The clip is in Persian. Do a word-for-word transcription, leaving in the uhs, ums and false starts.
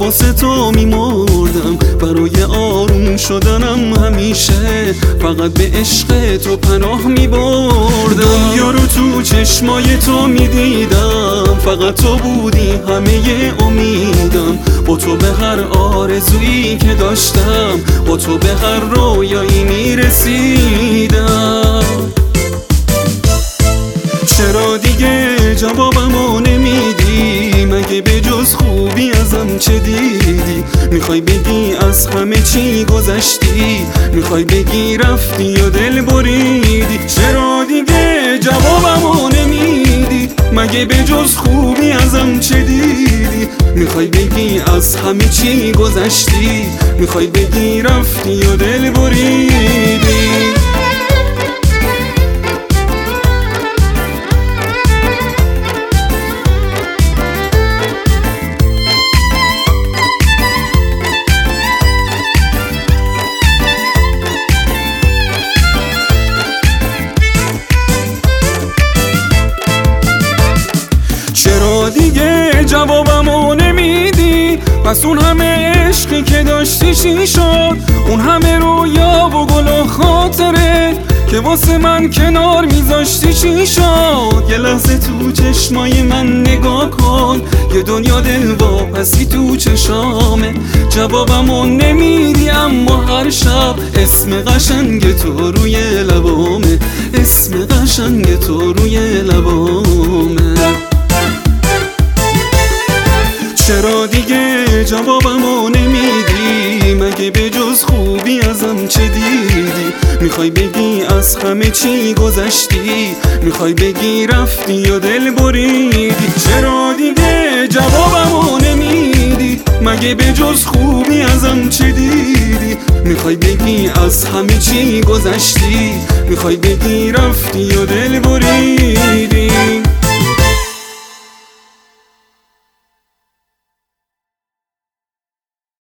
واسه تو میمردم، برای آروم شدنم همیشه فقط به عشق تو پناه میبردم. دنیا رو تو چشمای تو میدیدم، فقط تو بودی همه امیدم. با تو به هر آرزویی که داشتم، با تو به هر رویایی میرسیدم. چرا دیگه جوابمو نمیدی؟ مگه به جز خوبی ازم چه دیدی؟ میخوای بگی از همه چی گذشتی؟ میخوای بگی رفتی یا دل بریدی؟ چرا دیگه جوابمو نمیدی؟ مگه به جز خوبی ازم چه دیدی؟ میخوای بگی از همه چی گذشتی؟ میخوای بگی رفتی یا دل بریدی؟ چرا دیگه جوابمو نمیدی؟ پس اون همه عشقی که داشتی چی شد؟ اون همه رویا و گل و خاطره که واسه من کنار میذاشتی چی شد؟ یه لحظه تو چشمای من نگاه کن، یه دنیا دلواپسی تو چشامه. جوابمو نمیدی اما هر شب اسم قشنگ تو روی لبامه، اسم قشنگ تو روی لبامه. چرا دیگه جوابمو نمیدی؟ مگه به جز خوبی ازم چه دیدی؟ میخوای بگی از همه چی گذشتی؟ میخوای بگی رفتی یا دل بریدی؟ چرا دیگه جوابمو نمیدی؟ مگه به جز خوبی ازم چه دیدی؟ میخوای بگی از همه چی گذشتی؟ میخوای بگی رفتی یا دل بریدی؟